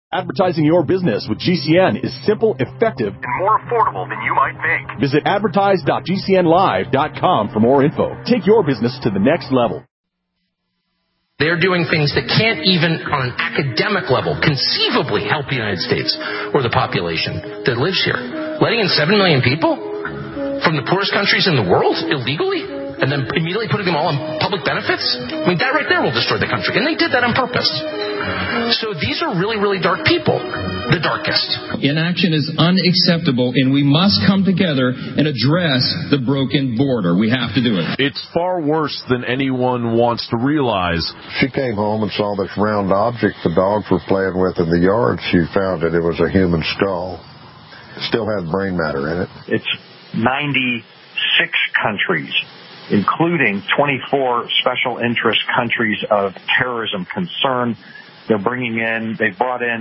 Advertising your business with GCN is simple, effective, and more affordable than you might think. Visit advertise.gcnlive.com for more info. Take your business to the next level. They're doing things that can't even, on an academic level, conceivably help the United States or the population that lives here. Letting in 7 million people from the poorest countries in the world illegally, and then immediately putting them all on public benefits? I mean, that right there will destroy the country. And they did that on purpose. So these are really, really dark people. The darkest. Inaction is unacceptable, and we must come together and address the broken border. We have to do it. It's far worse than anyone wants to realize. She came home and saw this round object the dogs were playing with in the yard. She found that it was a human skull. It still had brain matter in it. It's 96 countries, including 24 special interest countries of terrorism concern. They brought in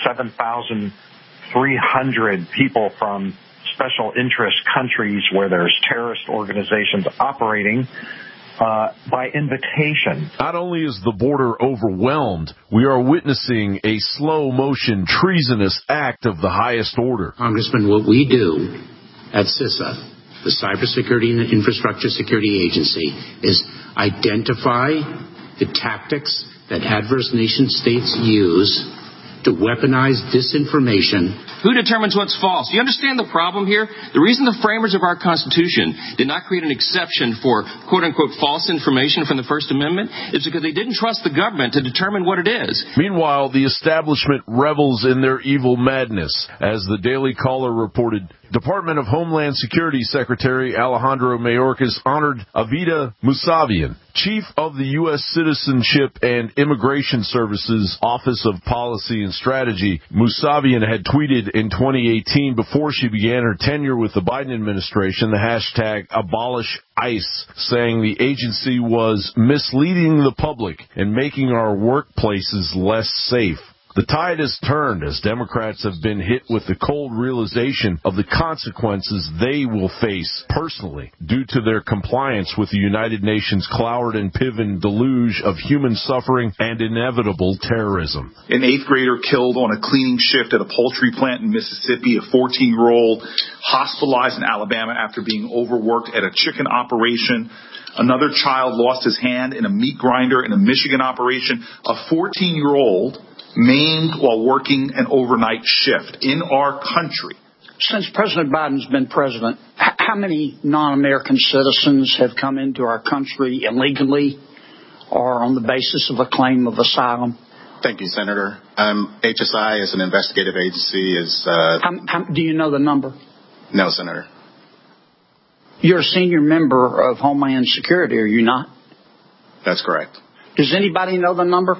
7,300 people from special interest countries where there's terrorist organizations operating by invitation. Not only is the border overwhelmed, we are witnessing a slow-motion, treasonous act of the highest order. Congressman, what we do at CISA, the Cybersecurity and Infrastructure Security Agency, is identify the tactics that adverse nation states use to weaponize disinformation. Who determines what's false? Do you understand the problem here? The reason the framers of our Constitution did not create an exception for quote-unquote false information from the First Amendment is because they didn't trust the government to determine what it is. Meanwhile, the establishment revels in their evil madness. As the Daily Caller reported, Department of Homeland Security Secretary Alejandro Mayorkas honored Avida Mousavian, Chief of the U.S. Citizenship and Immigration Services Office of Policy and Strategy. Mousavian had tweeted in 2018, before she began her tenure with the Biden administration, the hashtag #AbolishICE, saying the agency was misleading the public and making our workplaces less safe. The tide has turned as Democrats have been hit with the cold realization of the consequences they will face personally due to their compliance with the United Nations Cloward and Piven deluge of human suffering and inevitable terrorism. An 8th grader killed on a cleaning shift at a poultry plant in Mississippi. A 14-year-old hospitalized in Alabama after being overworked at a chicken operation. Another child lost his hand in a meat grinder in a Michigan operation. A 14-year-old maimed while working an overnight shift in our country. Since President Biden's been president, how many non-American citizens have come into our country illegally or on the basis of a claim of asylum? Thank you, Senator. HSI is an investigative agency. Do you know the number? No, Senator. You're a senior member of Homeland Security, are you not? That's correct. Does anybody know the number?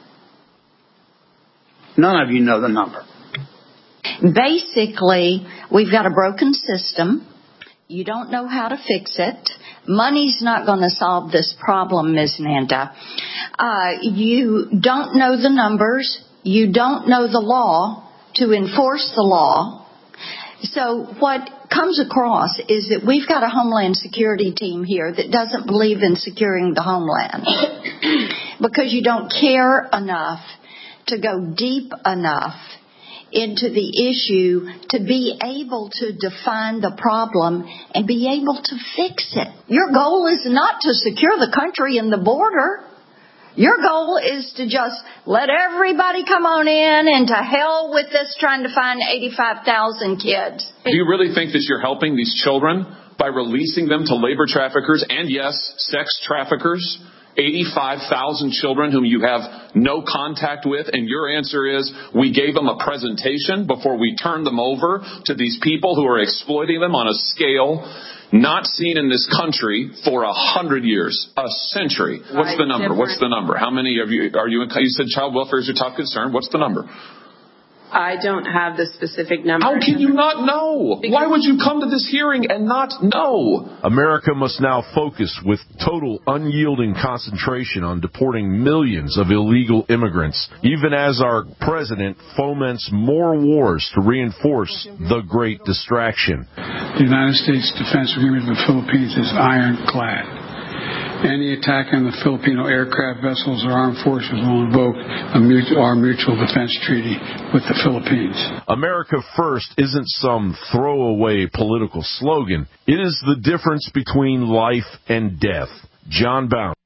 None of you know the number. Basically, we've got a broken system. You don't know how to fix it. Money's not going to solve this problem, Ms. Nanda. You don't know the numbers. You don't know the law to enforce the law. So what comes across is that we've got a Homeland Security team here that doesn't believe in securing the homeland because you don't care enough to go deep enough into the issue to be able to define the problem and be able to fix it. Your goal is not to secure the country and the border. Your goal is to just let everybody come on in and to hell with this trying to find 85,000 kids. Do you really think that you're helping these children by releasing them to labor traffickers and, yes, sex traffickers? 85,000 children whom you have no contact with, and your answer is we gave them a presentation before we turned them over to these people who are exploiting them on a scale not seen in this country for 100 years, a century. What's the number? What's the number? How many of you are you in? You said child welfare is your top concern. What's the number? I don't have the specific number. How can you not know? Why would you come to this hearing and not know? America must now focus with total unyielding concentration on deporting millions of illegal immigrants, even as our president foments more wars to reinforce the Great Distraction. The United States Defense Agreement with the Philippines is ironclad. Any attack on the Filipino aircraft vessels or armed forces will invoke our mutual defense treaty with the Philippines. America First isn't some throwaway political slogan. It is the difference between life and death. John Bound.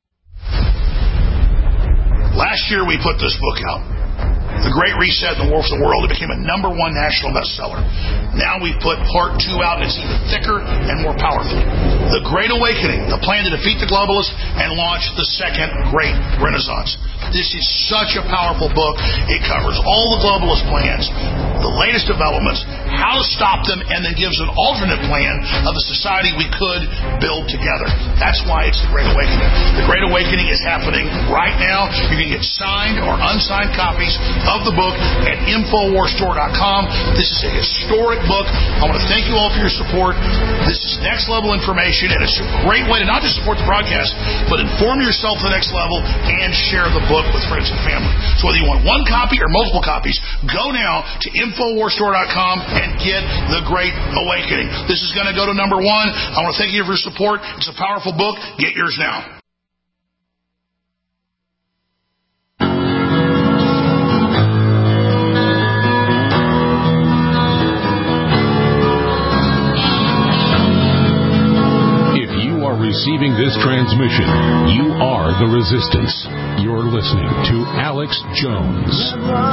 Last year we put this book out, The Great Reset and the War for the World. It became a #1 national bestseller. Now we've put part 2 out, and it's even thicker and more powerful. The Great Awakening, the plan to defeat the globalists and launch the second Great Renaissance. This is such a powerful book. It covers all the globalist plans, the latest developments, how to stop them, and then gives an alternate plan of the society we could build together. That's why it's The Great Awakening. The Great Awakening is happening right now. You can get signed or unsigned copies of the book at InfoWarsStore.com. This is a historic book. I want to thank you all for your support. This is next level information, and it's a great way to not just support the broadcast, but inform yourself to the next level and share the book with friends and family. So whether you want one copy or multiple copies, go now to InfoWarsStore.com and get The Great Awakening. This is going to go to #1. I want to thank you for your support. It's a powerful book. Get yours now. Receiving this transmission, you are the resistance. You're listening to Alex Jones.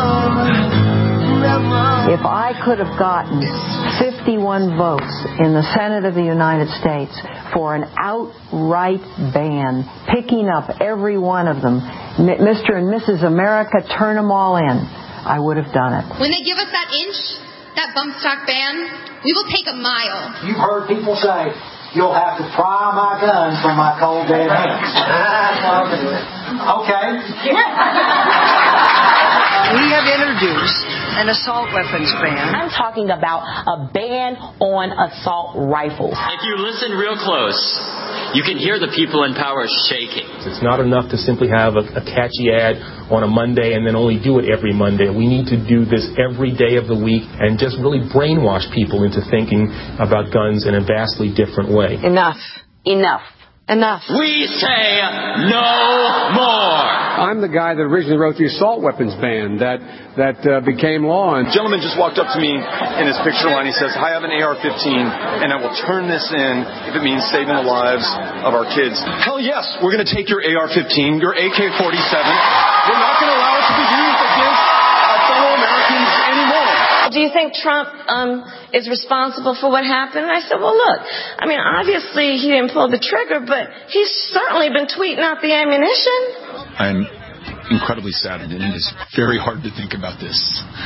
If I could have gotten 51 votes in the Senate of the United States for an outright ban, picking up every one of them, Mr. and Mrs. America, turn them all in, I would have done it. When they give us that inch, that bump stock ban, we will take a mile. You've heard people say, you'll have to pry my gun from my cold dead hands. Okay. We have introduced an assault weapons ban. I'm talking about a ban on assault rifles. If you listen real close, you can hear the people in power shaking. It's not enough to simply have a catchy ad on a Monday and then only do it every Monday. We need to do this every day of the week and just really brainwash people into thinking about guns in a vastly different way. Enough. Enough. Enough. We say no more. I'm the guy that originally wrote the assault weapons ban that became law. And a gentleman just walked up to me in his picture line. He says, I have an AR-15, and I will turn this in if it means saving the lives of our kids. Hell yes, we're going to take your AR-15, your AK-47. We're not going to allow it to be used against our fellow Americans anymore. Do you think Trump is responsible for what happened? And I said, well, look, I mean, obviously he didn't pull the trigger, but he's certainly been tweeting out the ammunition. I'm incredibly saddened, and it is very hard to think about this.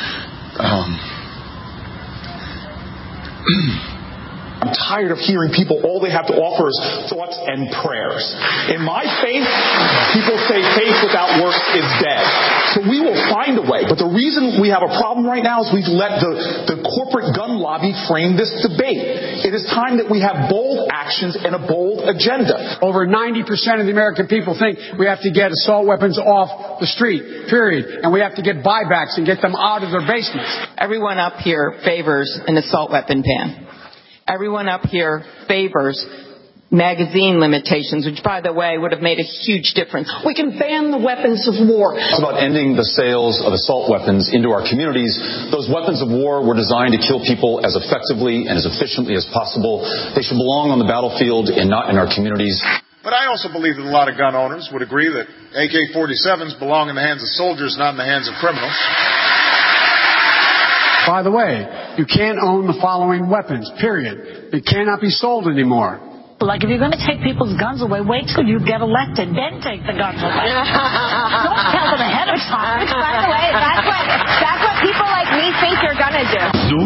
I'm tired of hearing people, all they have to offer is thoughts and prayers. In my faith, people say faith without works is dead. So we will find a way. But the reason we have a problem right now is we've let the corporate gun lobby frame this debate. It is time that we have bold actions and a bold agenda. Over 90% of the American people think we have to get assault weapons off the street, period. And we have to get buybacks and get them out of their basements. Everyone up here favors an assault weapon ban. Everyone up here favors magazine limitations, which, by the way, would have made a huge difference. We can ban the weapons of war. It's about ending the sales of assault weapons into our communities. Those weapons of war were designed to kill people as effectively and as efficiently as possible. They should belong on the battlefield and not in our communities. But I also believe that a lot of gun owners would agree that AK-47s belong in the hands of soldiers, not in the hands of criminals. By the way, you can't own the following weapons, period. They cannot be sold anymore. Like, if you're going to take people's guns away, wait till you get elected, then take the guns away. Don't tell them ahead of time. By the way, that's what people like me think you're going to do.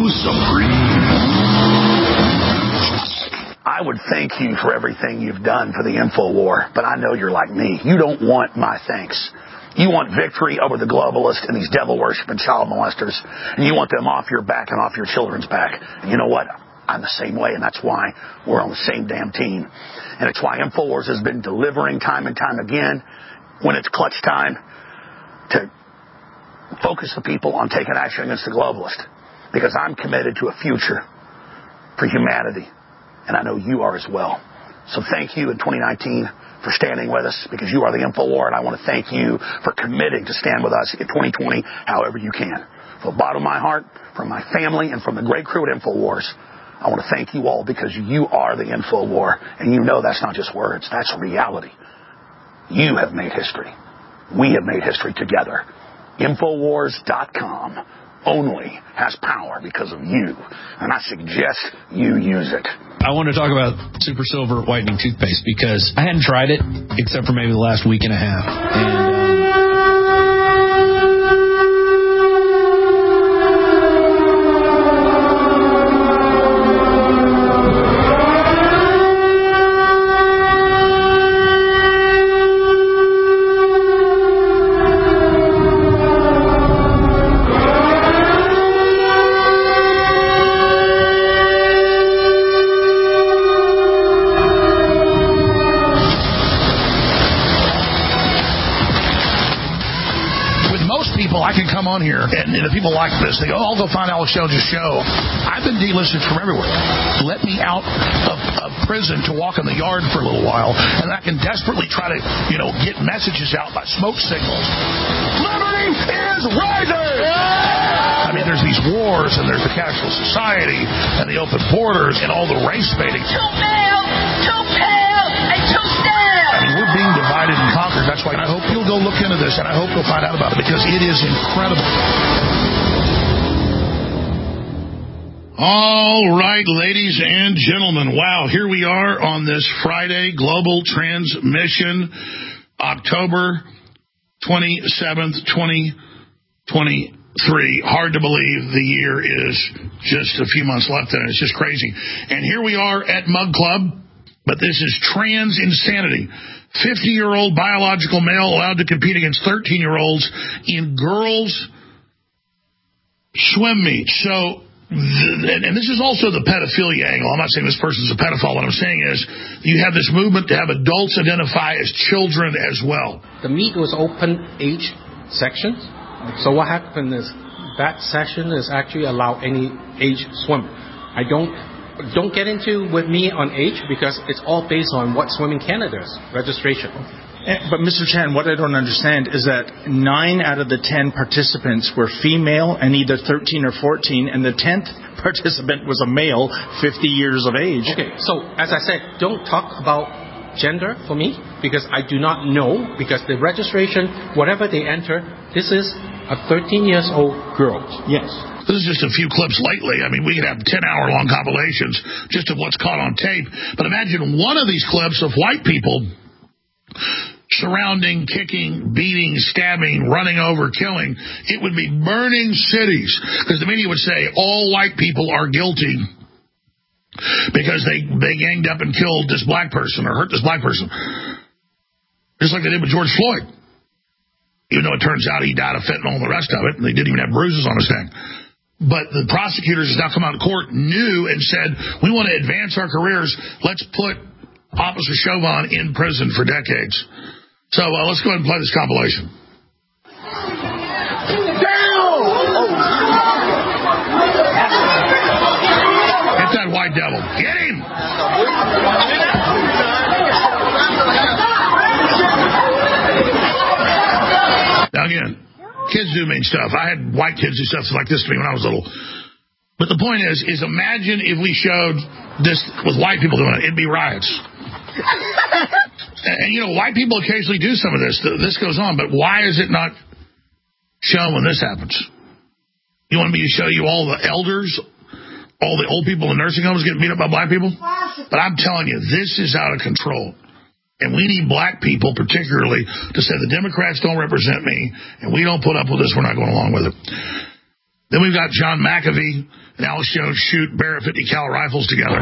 I would thank you for everything you've done for the InfoWar, but I know you're like me. You don't want my thanks. You want victory over the globalists and these devil-worshipping child molesters, and you want them off your back and off your children's back. And you know what? I'm the same way, and that's why we're on the same damn team. And it's why InfoWars has been delivering time and time again when it's clutch time to focus the people on taking action against the globalist. Because I'm committed to a future for humanity, and I know you are as well. So thank you in 2019 for standing with us, because you are the InfoWar, and I want to thank you for committing to stand with us in 2020 however you can. From the bottom of my heart, from my family, and from the great crew at InfoWars, I want to thank you all, because you are the InfoWar, and you know that's not just words, that's reality. You have made history. We have made history together. Infowars.com only has power because of you, and I suggest you use it. I want to talk about Super Silver Whitening Toothpaste because I hadn't tried it except for maybe the last week and a half. And on here, and if people like this, they go, oh, I'll go find Alex Jones' show. I've been delisted from everywhere. Let me out of prison to walk in the yard for a little while, and I can desperately try to, get messages out by smoke signals. Liberty is rising! I mean, there's these wars, and there's the cashless society, and the open borders, and all the race baiting. Too pale, and too sad. I mean, we're being divided and conquered. That's why I hope you'll go look into this, and I hope you'll find out about it, because it is incredible. All right, ladies and gentlemen. Wow, here we are on this Friday global transmission, October 27th, 2023. Hard to believe the year is just a few months left in it. It's just crazy. And here we are at Mug Club. But this is trans insanity. 50-year-old biological male allowed to compete against 13-year-olds in girls' swim meet. So, and this is also the pedophilia angle. I'm not saying this person's a pedophile. What I'm saying is you have this movement to have adults identify as children as well. The meet was open age sections. So what happened is that session is actually allow any age swimmer. I don't get into with me on age, because it's all based on what Swimming Canada's registration. But Mr. Chan, what I don't understand is that 9 out of the 10 participants were female and either 13 or 14, and the 10th participant was a male, 50 years of age. Okay, so as I said, don't talk about gender for me, because I do not know, because the registration, whatever they enter, this is a 13-year-old girl. Yes. This is just a few clips lately. I mean, we could have 10-hour-long compilations just of what's caught on tape. But imagine one of these clips of white people surrounding, kicking, beating, stabbing, running over, killing. It would be burning cities, because the media would say all white people are guilty because they ganged up and killed this black person or hurt this black person. Just like they did with George Floyd. Even though it turns out he died of fentanyl and the rest of it, and they didn't even have bruises on his neck. But the prosecutors have now come out of court, knew, and said, we want to advance our careers. Let's put Officer Chauvin in prison for decades. So let's go ahead and play this compilation. Get that white devil. Get him! Now again, kids do mean stuff. I had white kids do stuff like this to me when I was little. But the point is imagine if we showed this with white people doing it. It'd be riots. And, white people occasionally do some of this. This goes on. But why is it not shown when this happens? You want me to show you all the elders, all the old people in nursing homes getting beat up by black people? But I'm telling you, this is out of control. And we need black people particularly to say the Democrats don't represent me, and we don't put up with this. We're not going along with it. Then we've got John McAfee and Alex Jones shoot Barrett 50 cal rifles together,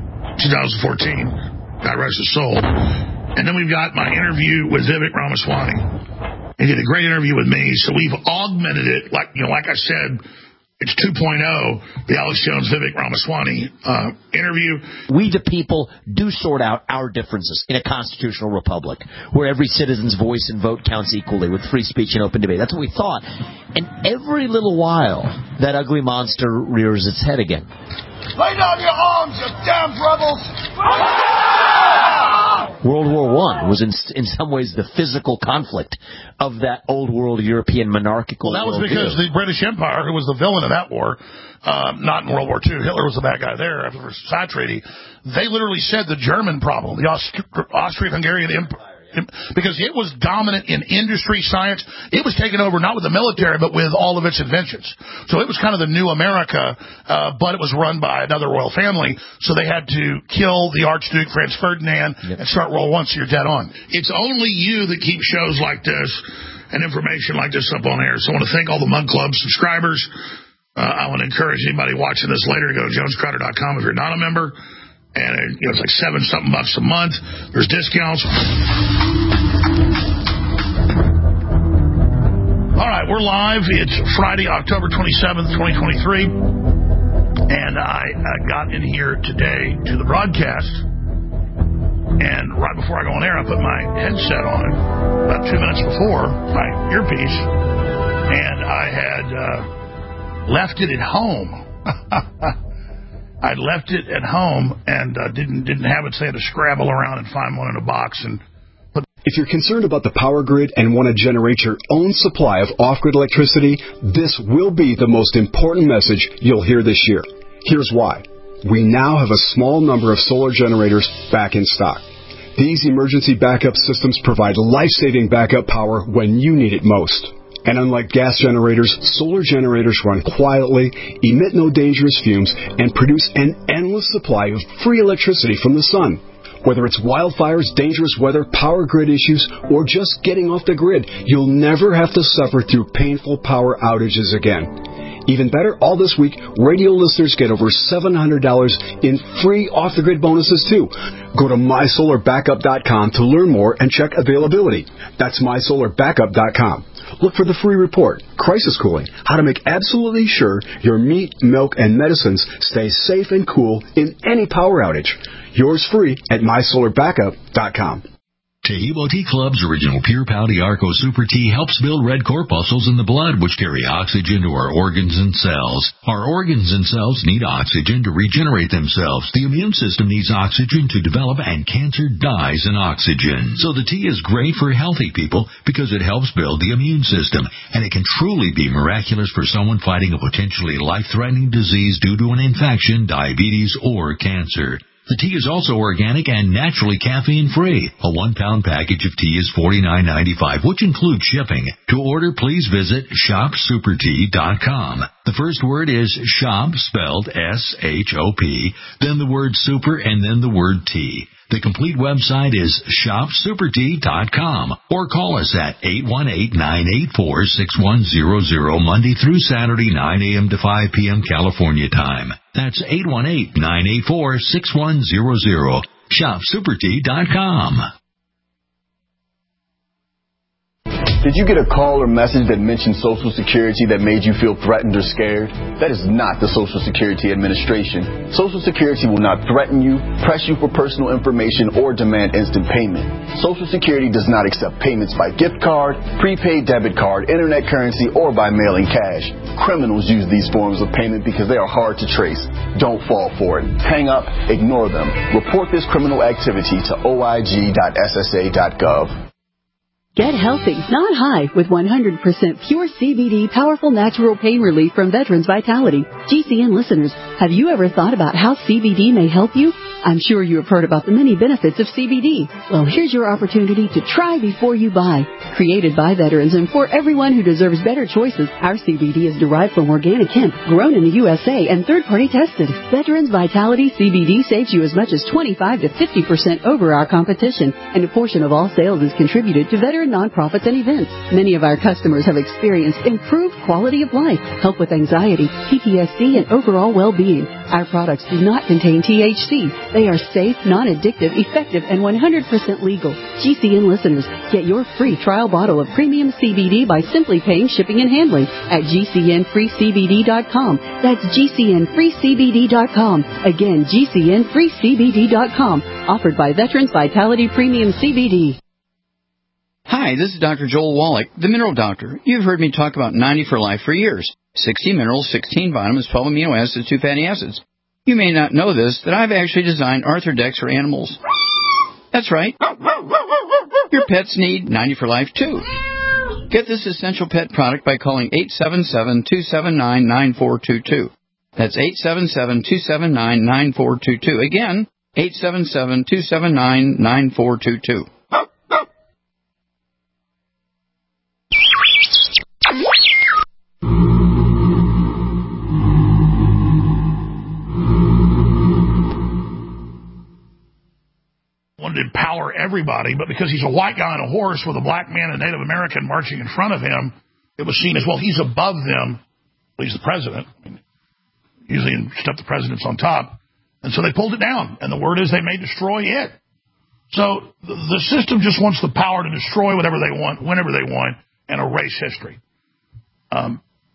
2014. God rest his soul. And then we've got my interview with Vivek Ramaswamy. He did a great interview with me, so we've augmented it. Like I said, it's 2.0, the Alex Jones, Vivek Ramaswamy interview. We, the people, do sort out our differences in a constitutional republic where every citizen's voice and vote counts equally with free speech and open debate. That's what we thought. And every little while, that ugly monster rears its head again. Lay down your arms, you damn rebels! World War I was in some ways the physical conflict of that old world European monarchical. Well, that was because the British Empire, who was the villain of that war, not in World War II, Hitler was the bad guy there after the Versailles Treaty, they literally said the German problem, the Austro-Hungarian Empire, because it was dominant in industry, science. It was taken over not with the military, but with all of its inventions. So it was kind of the new America, but it was run by another royal family. So they had to kill the Archduke Franz Ferdinand and start World War I, so you're dead on. It's only you that keep shows like this and information like this up on air. So I want to thank all the Mug Club subscribers. I want to encourage anybody watching this later to go to jonescrowder.com if you're not a member. And it's like $7-something a month. There's discounts. All right, we're live. It's Friday, October 27th, 2023. And I got in here today to the broadcast. And right before I go on air, I put my headset on it about 2 minutes before, my earpiece. And I had left it at home. I'd left it at home and didn't have it, so I had to scrabble around and find one in a box. And if you're concerned about the power grid and want to generate your own supply of off-grid electricity, this will be the most important message you'll hear this year. Here's why. We now have a small number of solar generators back in stock. These emergency backup systems provide life-saving backup power when you need it most. And unlike gas generators, solar generators run quietly, emit no dangerous fumes, and produce an endless supply of free electricity from the sun. Whether it's wildfires, dangerous weather, power grid issues, or just getting off the grid, you'll never have to suffer through painful power outages again. Even better, all this week, radio listeners get over $700 in free off-the-grid bonuses, too. Go to mysolarbackup.com to learn more and check availability. That's mysolarbackup.com. Look for the free report, Crisis Cooling, how to make absolutely sure your meat, milk, and medicines stay safe and cool in any power outage. Yours free at mysolarbackup.com. Taheebo Tea Club's original Pure Pouty Arco Super Tea helps build red corpuscles in the blood, which carry oxygen to our organs and cells. Our organs and cells need oxygen to regenerate themselves. The immune system needs oxygen to develop, and cancer dies in oxygen. So the tea is great for healthy people because it helps build the immune system, and it can truly be miraculous for someone fighting a potentially life-threatening disease due to an infection, diabetes, or cancer. The tea is also organic and naturally caffeine-free. A 1-pound package of tea is $49.95, which includes shipping. To order, please visit shopsupertea.com. The first word is shop, spelled S-H-O-P, then the word super, and then the word tea. The complete website is shopsupertea.com, or call us at 818-984-6100, Monday through Saturday, 9 a.m. to 5 p.m. California time. That's 818-984-6100, shopsupertea.com. Did you get a call or message that mentioned Social Security that made you feel threatened or scared? That is not the Social Security Administration. Social Security will not threaten you, press you for personal information, or demand instant payment. Social Security does not accept payments by gift card, prepaid debit card, internet currency, or by mailing cash. Criminals use these forms of payment because they are hard to trace. Don't fall for it. Hang up, ignore them. Report this criminal activity to oig.ssa.gov. Get healthy, not high, with 100% pure CBD powerful natural pain relief from Veterans Vitality. GCN listeners, have you ever thought about how CBD may help you? I'm sure you have heard about the many benefits of CBD. Well, here's your opportunity to try before you buy. Created by veterans and for everyone who deserves better choices, our CBD is derived from organic hemp, grown in the USA, and third-party tested. Veterans Vitality CBD saves you as much as 25 to 50% over our competition, and a portion of all sales is contributed to veteran nonprofits and events. Many of our customers have experienced improved quality of life, help with anxiety, PTSD, and overall well-being. Our products do not contain THC. They are safe, non-addictive, effective, and 100% legal. GCN listeners, get your free trial bottle of premium CBD by simply paying shipping and handling at GCNFreeCBD.com. That's GCNFreeCBD.com. Again, GCNFreeCBD.com. Offered by Veterans Vitality Premium CBD. Hi, this is Dr. Joel Wallach, the Mineral Doctor. You've heard me talk about 90 for Life for years. 60 minerals, 16 vitamins, 12 amino acids, 2 fatty acids. You may not know this, that I've actually designed Arthrodex for animals. That's right. Your pets need 90 for Life, too. Get this essential pet product by calling 877-279-9422. That's 877-279-9422. Again, 877-279-9422. Wanted to empower everybody, but because he's a white guy on a horse with a black man and Native American marching in front of him, it was seen as, well, he's above them. Well, he's the president. I mean, usually stuff the president's on top. And so they pulled it down. And the word is they may destroy it. So the system just wants the power to destroy whatever they want, whenever they want, and erase history. I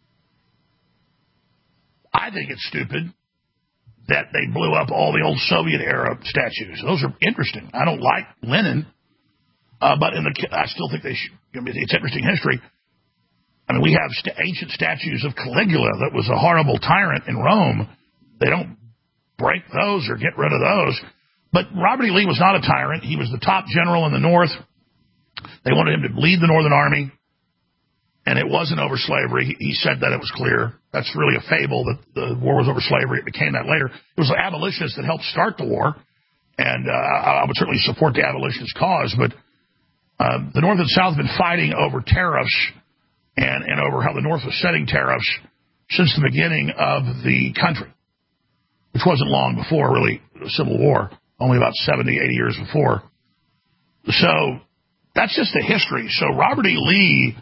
think it's stupid that they blew up all the old Soviet-era statues. Those are interesting. I don't like Lenin, but I still think they should. I mean, it's interesting history. I mean, we have ancient statues of Caligula that was a horrible tyrant in Rome. They don't break those or get rid of those. But Robert E. Lee was not a tyrant. He was the top general in the North. They wanted him to lead the Northern Army, and it wasn't over slavery. He said that it was clear. That's really a fable that the war was over slavery. It became that later. It was the abolitionists that helped start the war, and I would certainly support the abolitionist cause, but the North and South have been fighting over tariffs and over how the North was setting tariffs since the beginning of the country, which wasn't long before, really, the Civil War, only about 70, 80 years before. So that's just the history. So Robert E. Lee,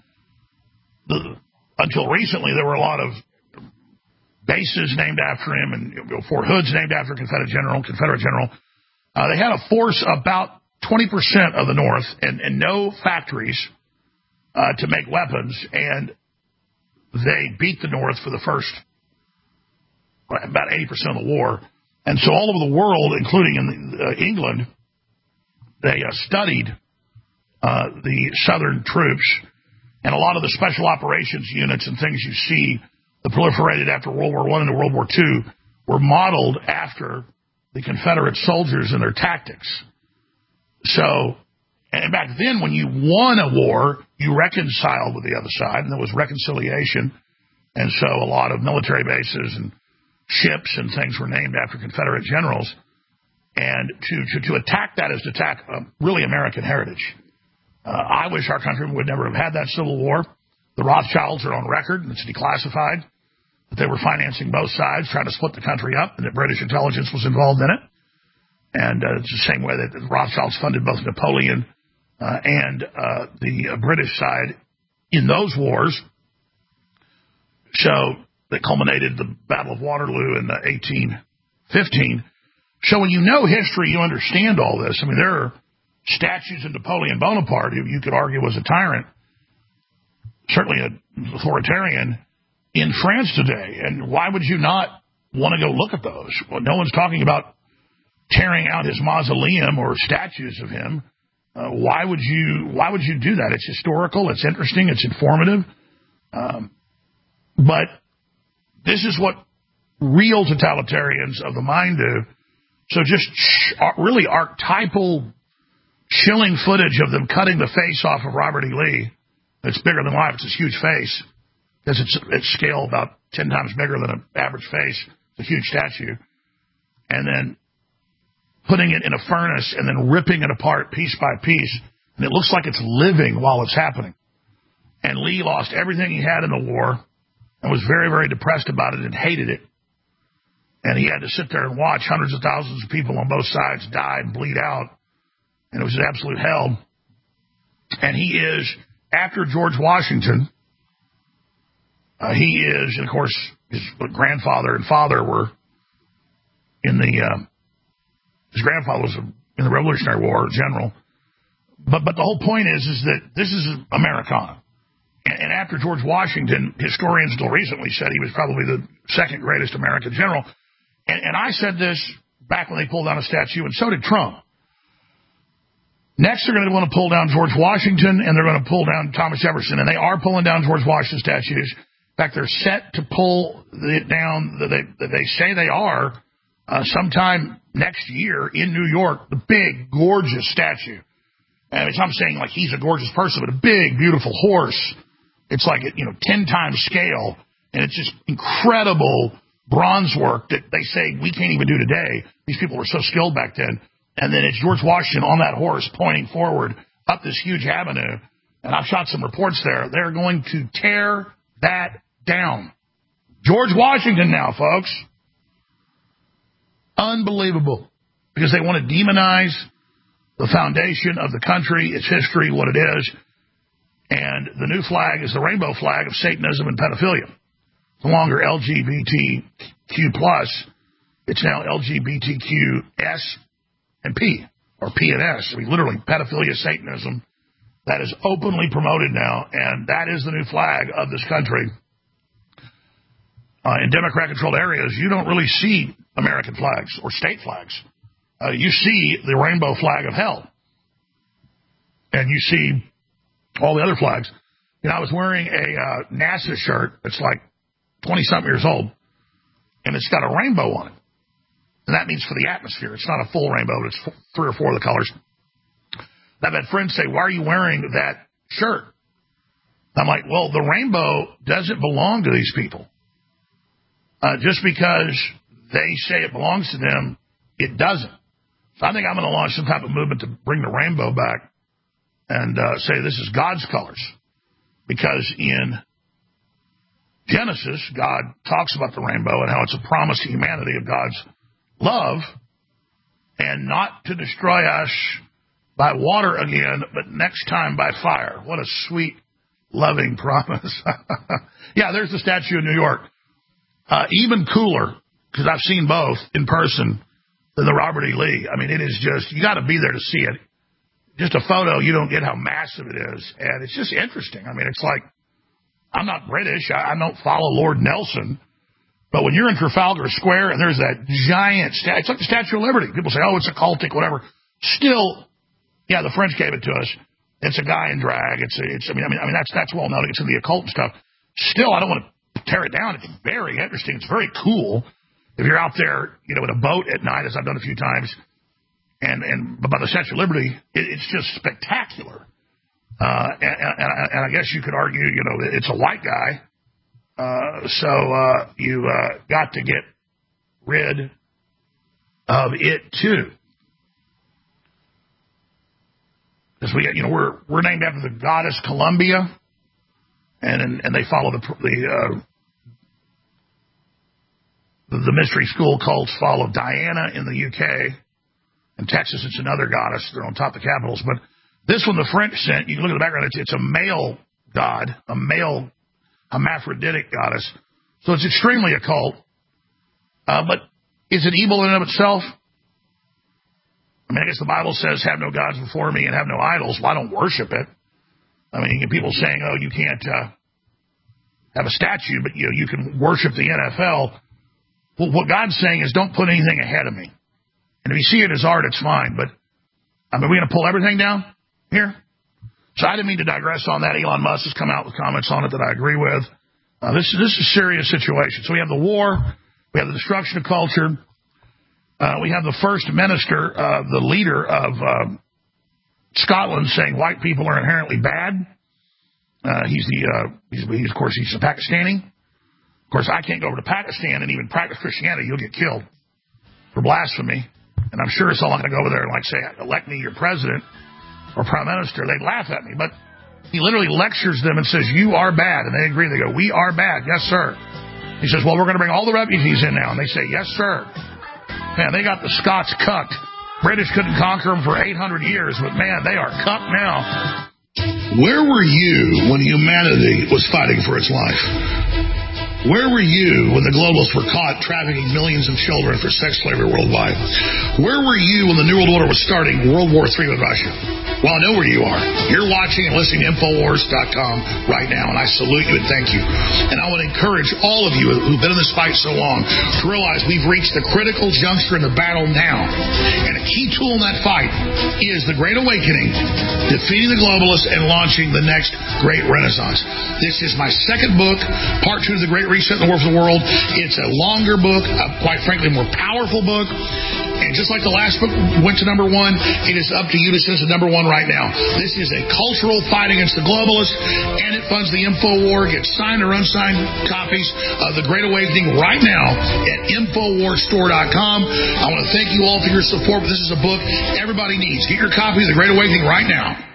until recently, there were a lot of bases named after him, and Fort Hood's named after Confederate general. They had a force about 20% of the North and no factories to make weapons, and they beat the North for the first about 80% of the war. And so all over the world, including in England, they studied the Southern troops, and a lot of the special operations units and things you see that proliferated after World War I into World War II were modeled after the Confederate soldiers and their tactics. So, and back then, when you won a war, you reconciled with the other side, and there was reconciliation. And so a lot of military bases and ships and things were named after Confederate generals. And to attack that is to attack really American heritage. I wish our country would never have had that Civil War. The Rothschilds are on record, and it's declassified, that they were financing both sides, trying to split the country up, and that British intelligence was involved in it. And it's the same way that the Rothschilds funded both Napoleon and the British side in those wars. So that culminated the Battle of Waterloo in 1815. So when you know history, you understand all this. I mean, there are statues of Napoleon Bonaparte, who you could argue was a tyrant, certainly an authoritarian, in France today. And why would you not want to go look at those? Well, no one's talking about tearing out his mausoleum or statues of him. Why would you do that? It's historical, it's interesting, it's informative. But this is what real totalitarians of the mind do. So just really archetypal, chilling footage of them cutting the face off of Robert E. Lee. It's bigger than life. It's his huge face. Because it's scale about 10 times bigger than an average face. It's a huge statue. And then putting it in a furnace and then ripping it apart piece by piece. And it looks like it's living while it's happening. And Lee lost everything he had in the war and was very, very depressed about it and hated it. And he had to sit there and watch hundreds of thousands of people on both sides die and bleed out. And it was an absolute hell. And he is, after George Washington, he is, and of course, his grandfather and father were in the, his grandfather was in the Revolutionary War, general. But the whole point is that this is Americana. And after George Washington, historians until recently said he was probably the second greatest American general. And I said this back when they pulled down a statue, and so did Trump. Next, they're going to want to pull down George Washington, and they're going to pull down Thomas Jefferson. And they are pulling down George Washington statues. In fact, they're set to pull it down. They say they are sometime next year in New York, the big, gorgeous statue. And I'm saying like he's a gorgeous person, but a big, beautiful horse. It's like, 10 times scale. And it's just incredible bronze work that they say we can't even do today. These people were so skilled back then. And then it's George Washington on that horse pointing forward up this huge avenue. And I've shot some reports there. They're going to tear that down. George Washington now, folks. Unbelievable. Because they want to demonize the foundation of the country, its history, what it is. And the new flag is the rainbow flag of Satanism and pedophilia. It's no longer LGBTQ+. It's now LGBTQS and P, or P and S. I mean, literally, pedophilia, Satanism. That is openly promoted now, and that is the new flag of this country. In Democrat-controlled areas, you don't really see American flags or state flags. You see the rainbow flag of hell. And you see all the other flags. I was wearing a NASA shirt that's like 20-something years old, and it's got a rainbow on it. And that means for the atmosphere. It's not a full rainbow, but it's 3 or 4 of the colors. I've had friends say, why are you wearing that shirt? I'm like, well, the rainbow doesn't belong to these people. Just because they say it belongs to them, it doesn't. So I think I'm going to launch some type of movement to bring the rainbow back and say this is God's colors. Because in Genesis, God talks about the rainbow and how it's a promise to humanity of God's love and not to destroy us by water again, but next time by fire. What a sweet, loving promise. Yeah, there's the statue in New York. Even cooler, because I've seen both in person, than the Robert E. Lee. I mean, it is just, you got to be there to see it. Just a photo, you don't get how massive it is. And it's just interesting. I mean, it's like, I'm not British. I don't follow Lord Nelson. But when you're in Trafalgar Square and there's that giant statue, it's like the Statue of Liberty. People say, oh, it's occultic, whatever. Still, yeah, the French gave it to us. It's a guy in drag. I mean, that's well known. It's in the occult and stuff. Still, I don't want to tear it down. It's very interesting. It's very cool. If you're out there, in a boat at night, as I've done a few times, and by the Statue of Liberty, it's just spectacular. And I guess you could argue, it's a white guy. So you got to get rid of it too. Because we got, we're named after the goddess Columbia, and they follow the mystery school cults follow Diana in the UK. In Texas, it's another goddess. They're on top of the capitals. But this one the French sent, you can look at the background, it's a male god, a male hermaphroditic goddess. So it's extremely occult. But is it evil in and of itself? I mean, I guess the Bible says, have no gods before me and have no idols. Well, I don't worship it. I mean, you get people saying, oh, you can't have a statue, but you can worship the NFL. Well, what God's saying is don't put anything ahead of me. And if you see it as art, it's fine. But, I mean, are we going to pull everything down here? So I didn't mean to digress on that. Elon Musk has come out with comments on it that I agree with. This is a serious situation. So we have the war. We have the destruction of culture. We have the first minister, the leader of Scotland, saying white people are inherently bad. He's of course, he's a Pakistani. Of course, I can't go over to Pakistan and even practice Christianity. You'll get killed for blasphemy. And I'm sure it's all not going to go over there and say, elect me your president or prime minister. They'd laugh at me. But he literally lectures them and says, you are bad. And they agree. They go, we are bad. Yes, sir. He says, well, we're going to bring all the refugees in now. And they say, yes, sir. Man, they got the Scots cucked. British couldn't conquer them for 800 years. But, man, they are cucked now. Where were you when humanity was fighting for its life? Where were you when the globalists were caught trafficking millions of children for sex slavery worldwide? Where were you when the New World Order was starting World War III with Russia? Well, I know where you are. You're watching and listening to Infowars.com right now, and I salute you and thank you. And I want to encourage all of you who've been in this fight so long to realize we've reached the critical juncture in the battle now. And a key tool in that fight is the Great Awakening, defeating the globalists and launching the next Great Renaissance. This is my second book, part 2 of the Great Reset in the War for the World. It's a longer book, quite frankly, a more powerful book. And just like the last book went to number one, it is up to you to send us to number one right now. This is a cultural fight against the globalists, and it funds the InfoWar. Get signed or unsigned copies of The Great Awakening right now at InfoWarsStore.com. I want to thank you all for your support. This is a book everybody needs. Get your copy of The Great Awakening right now.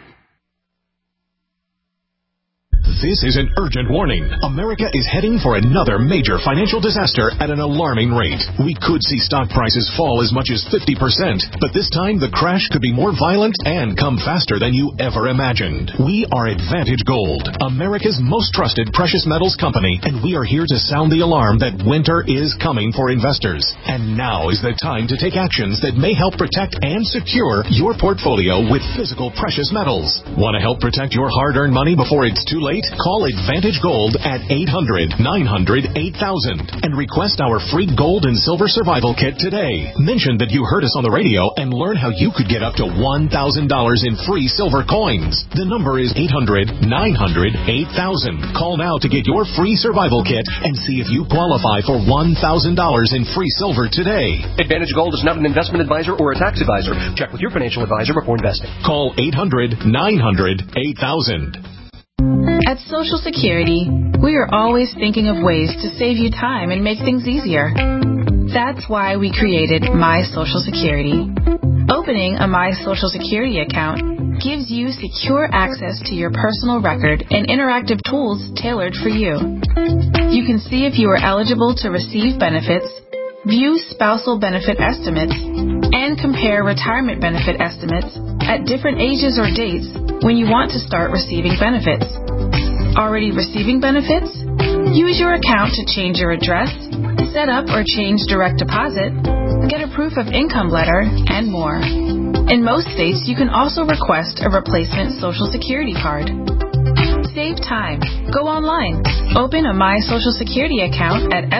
This is an urgent warning. America is heading for another major financial disaster at an alarming rate. We could see stock prices fall as much as 50%, but this time the crash could be more violent and come faster than you ever imagined. We are Advantage Gold, America's most trusted precious metals company, and we are here to sound the alarm that winter is coming for investors. And now is the time to take actions that may help protect and secure your portfolio with physical precious metals. Want to help protect your hard-earned money before it's too late? Call Advantage Gold at 800-900-8000 and request our free gold and silver survival kit today. Mention that you heard us on the radio and learn how you could get up to $1,000 in free silver coins. The number is 800-900-8000. Call now to get your free survival kit and see if you qualify for $1,000 in free silver today. Advantage Gold is not an investment advisor or a tax advisor. Check with your financial advisor before investing. Call 800-900-8000. At Social Security, we are always thinking of ways to save you time and make things easier. That's why we created My Social Security. Opening a My Social Security account gives you secure access to your personal record and interactive tools tailored for you. You can see if you are eligible to receive benefits, view spousal benefit estimates, and compare retirement benefit estimates at different ages or dates when you want to start receiving benefits. Already receiving benefits? Use your account to change your address, set up or change direct deposit, get a proof of income letter, and more. In most states, you can also request a replacement Social Security card. Save time. Go online. Open a My Social Security account at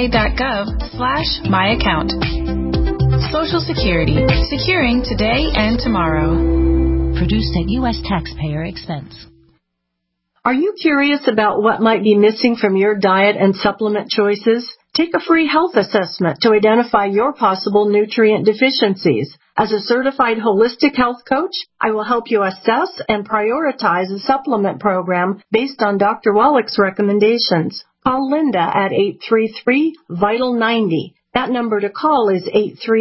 ssa.gov/myaccount. Social Security. Securing today and tomorrow. Produced at U.S. taxpayer expense. Are you curious about what might be missing from your diet and supplement choices? Take a free health assessment to identify your possible nutrient deficiencies. As a certified holistic health coach, I will help you assess and prioritize a supplement program based on Dr. Wallach's recommendations. Call Linda at 833-VITAL-90. That number to call is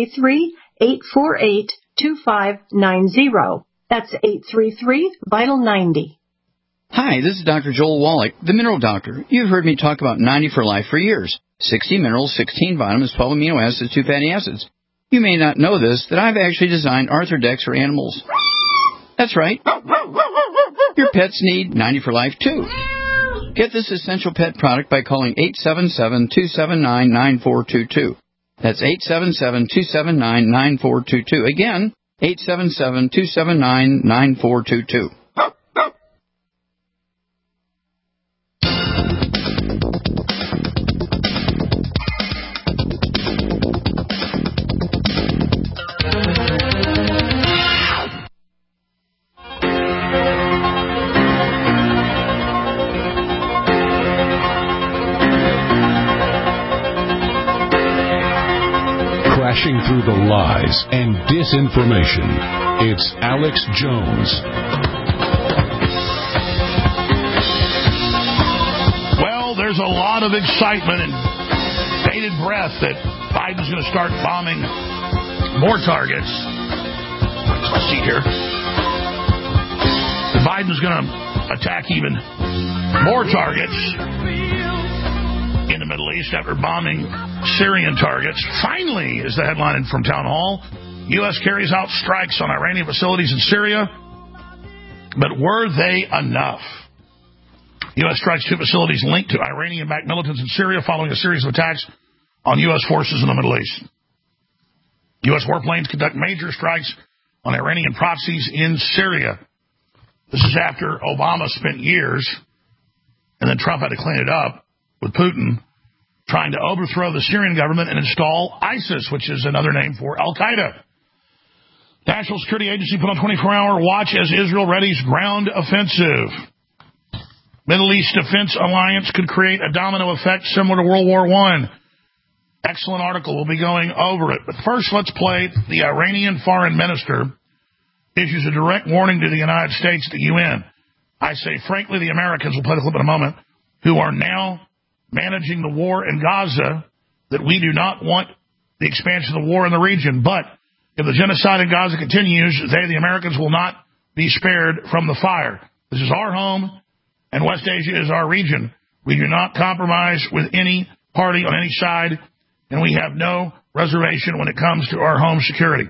833-848-2590. That's 833-VITAL-90. Hi, this is Dr. Joel Wallach, the Mineral Doctor. You've heard me talk about 90 for Life for years. 60 minerals, 16 vitamins, 12 amino acids, 2 fatty acids. You may not know this, that I've actually designed Arthrodex for animals. That's right. Your pets need 90 for Life, too. Get this essential pet product by calling 877-279-9422. That's 877-279-9422. Again, 877-279-9422. Crashing through the lies and disinformation, it's Alex Jones. Well, there's a lot of excitement and bated breath that Biden's going to start bombing more targets. Let's see here. Biden's going to attack even more targets in the Middle East after bombing Syrian targets. Finally, is the headline from Town Hall, U.S. carries out strikes on Iranian facilities in Syria, but were they enough? U.S. strikes 2 facilities linked to Iranian-backed militants in Syria following a series of attacks on U.S. forces in the Middle East. U.S. warplanes conduct major strikes on Iranian proxies in Syria. This is after Obama spent years, and then Trump had to clean it up with Putin, trying to overthrow the Syrian government and install ISIS, which is another name for Al-Qaeda. National Security Agency put on 24-hour watch as Israel readies ground offensive. Middle East Defense Alliance could create a domino effect similar to World War I. Excellent article. We'll be going over it. But first, let's play the Iranian foreign minister issues a direct warning to the United States, the UN. I say, frankly, the Americans, we'll play the clip in a moment, who are now managing the war in Gaza, that we do not want the expansion of the war in the region. But if the genocide in Gaza continues, they, the Americans, will not be spared from the fire. This is our home, and West Asia is our region. We do not compromise with any party on any side, and we have no reservation when it comes to our home security.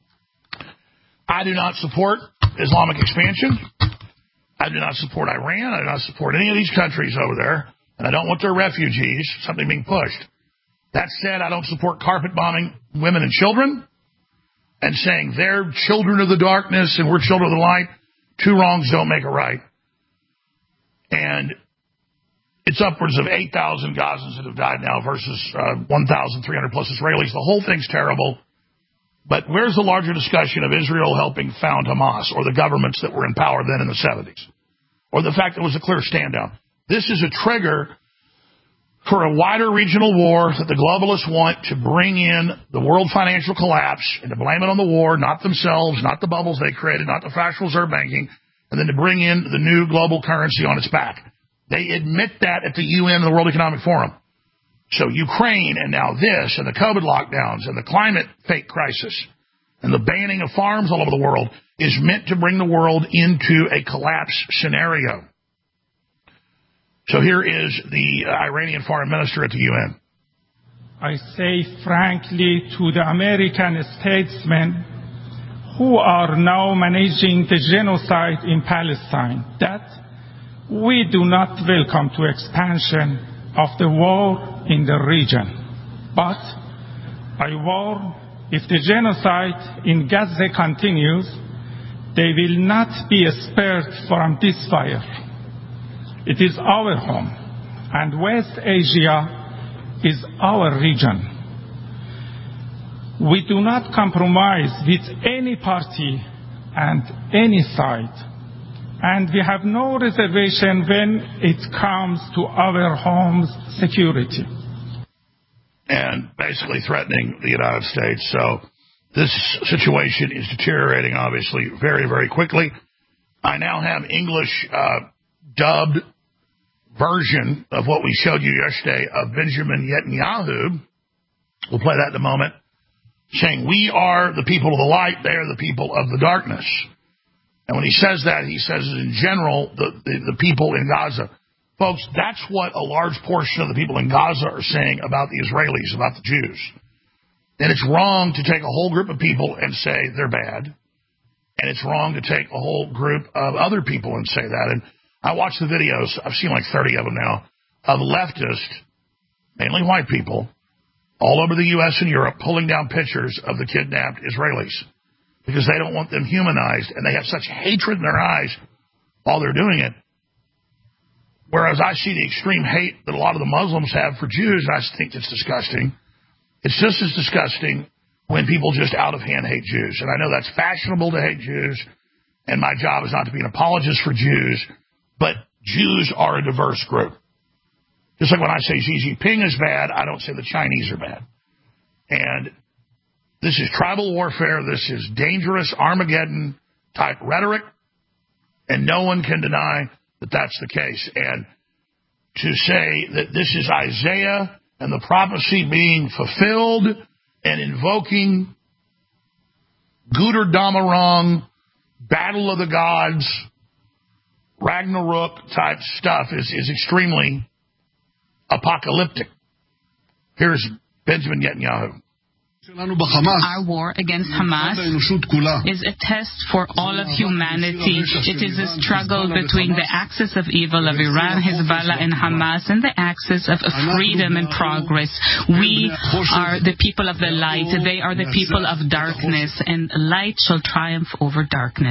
I do not support Islamic expansion. I do not support Iran. I do not support any of these countries over there, and I don't want their refugees, something being pushed. That said, I don't support carpet bombing women and children and saying they're children of the darkness and we're children of the light. Two wrongs don't make a right. And it's upwards of 8,000 Gazans that have died now versus 1,300 plus Israelis. The whole thing's terrible. But where's the larger discussion of Israel helping found Hamas or the governments that were in power then in the 70s? Or the fact that it was a clear stand down? This is a trigger for a wider regional war that the globalists want to bring in the world financial collapse and to blame it on the war, not themselves, not the bubbles they created, not the fractional reserve banking, and then to bring in the new global currency on its back. They admit that at the UN and the World Economic Forum. So Ukraine and now this and the COVID lockdowns and the climate fake crisis and the banning of farms all over the world is meant to bring the world into a collapse scenario. So here is the Iranian foreign minister at the UN. I say frankly to the American statesmen who are now managing the genocide in Palestine that we do not welcome to expansion of the war in the region. But I warn, if the genocide in Gaza continues, they will not be spared from this fire. It is our home, and West Asia is our region. We do not compromise with any party and any side, and we have no reservation when it comes to our home's security. And basically threatening the United States. So this situation is deteriorating, obviously, very, very quickly. I now have English dubbed version of what we showed you yesterday of Benjamin Netanyahu. We'll play that in a moment. Saying, we are the people of the light, they are the people of the darkness. And when he says that, he says it in general, the people in Gaza. Folks, that's what a large portion of the people in Gaza are saying about the Israelis, about the Jews. And it's wrong to take a whole group of people and say they're bad. And it's wrong to take a whole group of other people and say that. And I watch the videos, I've seen like 30 of them now, of leftists, mainly white people, all over the U.S. and Europe, pulling down pictures of the kidnapped Israelis because they don't want them humanized, and they have such hatred in their eyes while they're doing it. Whereas I see the extreme hate that a lot of the Muslims have for Jews, and I think it's disgusting. It's just as disgusting when people just out of hand hate Jews. And I know that's fashionable to hate Jews, and my job is not to be an apologist for Jews, but Jews are a diverse group. Just like when I say Xi Jinping is bad, I don't say the Chinese are bad. And this is tribal warfare. This is dangerous Armageddon-type rhetoric, and no one can deny that that's the case. And to say that this is Isaiah and the prophecy being fulfilled and invoking Guder Damarang, Battle of the Gods, Ragnarok-type stuff is extremely apocalyptic. Here's Benjamin Netanyahu. Our war against Hamas is a test for all of humanity. It is a struggle between the axis of evil of Iran, Hezbollah, and Hamas, and the axis of freedom and progress. We are the people of the light. They are the people of darkness, and light shall triumph over darkness.